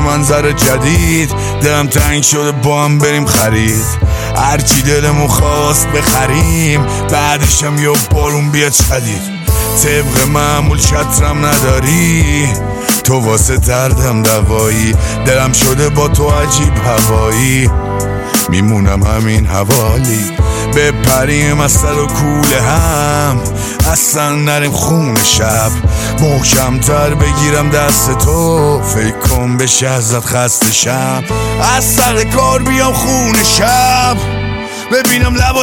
منظر جدید. دلم تنگ شده با هم بریم خرید، هرچی دلمون خواست بخریم، بعدش هم یه بارون بیاد شدید. طبق معمول چترم نداری، تو واسه دردم دوایی، دلم شده با تو عجیب هوایی، میمونم همین حوالی. بپریم از سر و کوله هم، اصلا نریم خون شب، محکمتر بگیرم دست تو، فکر کن بشه ازت خسته شم. از سر کار بیام خون شب، ببینم لبا